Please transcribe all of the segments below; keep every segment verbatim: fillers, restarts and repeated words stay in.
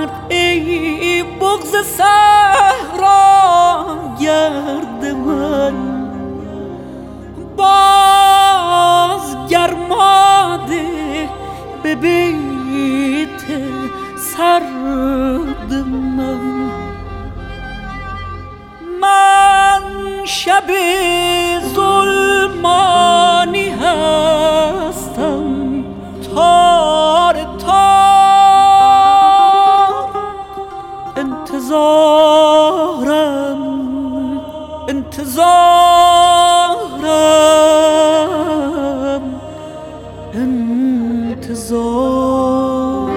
کرد ای بغض صحرا گرد من، باز گرماده به بیت سرد من. من شب ظلمانی هستم تار تار، انتظارم انتظارم انتظار،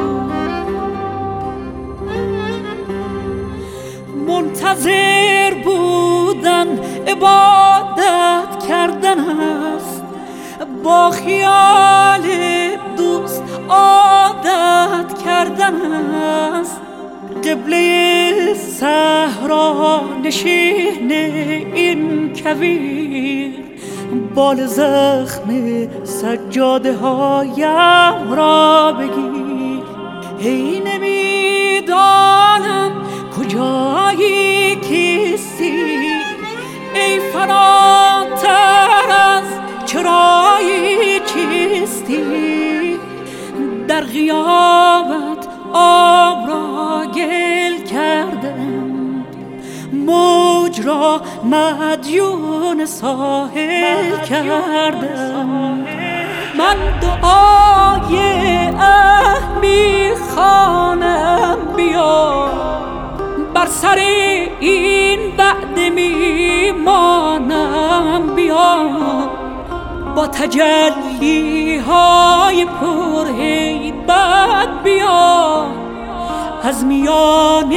منتظر بودن عبادت کردن است، با خیال دوست عادت کردن است. قبله صحرا نشین این کویر، بال زخم سجاده هایم را بگیر. هی نمیدانم کجایی کیستی، ای فراتر از چرایی چیستی. در غیابت آب را گل کردم، موج را مدیون ساحل کردم. من دعای اه میخوانم بیا، بر سر این وعده میمانم بیا. با تجلی های پر هیبت بیا، از میان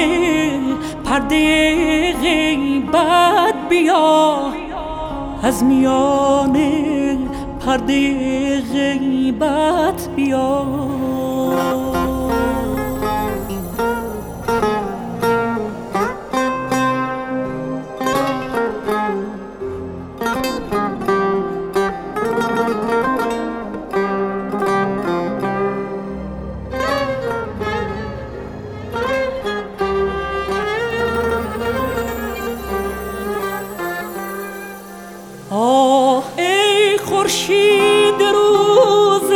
پرده غیبت بیا، از میان پرده غیبت بیا. آه ای خورشید روز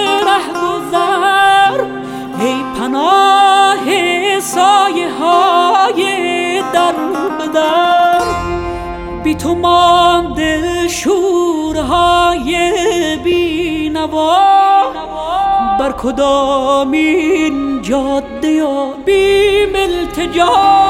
رهگذر، ای پناه سایه های در بدر. بی تو مانده شورهای بینوا، بر کدامین جاده یا بیم التجا.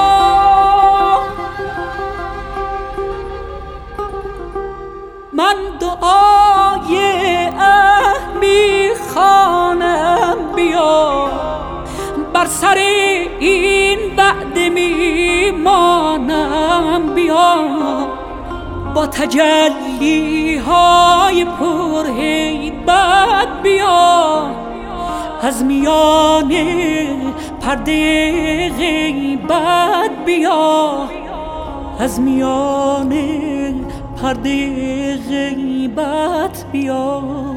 من دعای اه میخوانم بیا، بر سر این وعده میمانم بیا. با تجلی های پر هیبت بیا، از میان پرده غیبت بیا، از میان پرده غیبت بیا.